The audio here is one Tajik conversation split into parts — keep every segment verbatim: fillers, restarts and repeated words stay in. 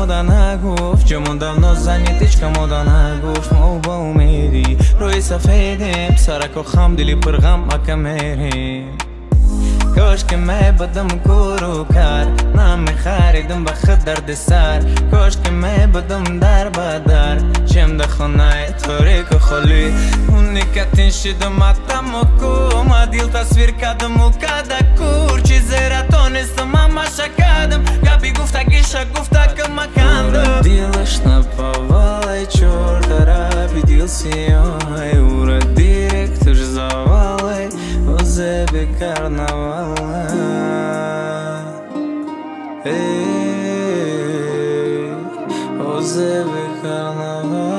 мода нагуфт, чому давно зайняті, мода нагуфт. Мов ба умеді روی سفیدیم سرک و خم دلی پر غم اکمیریم کاش که می بدم کورو کر نمی خریدم به خود درد سر کاش که می بدم در بدر چیم ده خونه تاریک و خالی اونی که تنشیدم اتم و کم دیل تصویر کدم و کده کور چیزی را تانستم اما شکدم گبی گفته گیشه گفته که مکندم دیلش نپاوالای چور طرفی دیل سیاه او را دیرکتش زوالای وزه به کرنوال وزه به کرنوال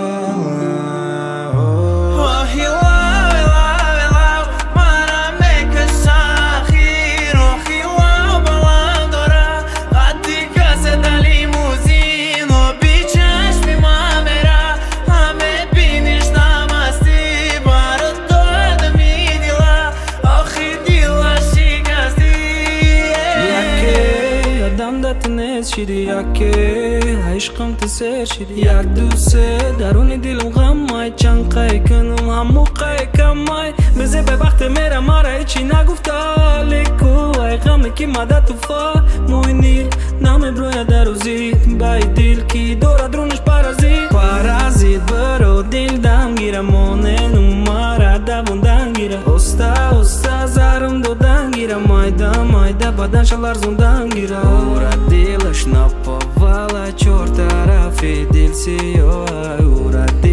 شدی یکی عشقم تسر شدی یک دوسه درون دلم غم مای چند قای کنم همو قای کم مای بزه به وقت میرم مارا ایچی نگفتا لیکو ای غم کی ماده توفا موی نیل نام بروی دروزید بای دیل کی دورا درونش پارازید پارازید برو دیل دم گیره مونه نمارا دوون دن گیره استا استا زارم دو دن گیره مایده مایده بدن شلار زندن گیره اورا دیلش napovala, čor tarafi, dil si joj urat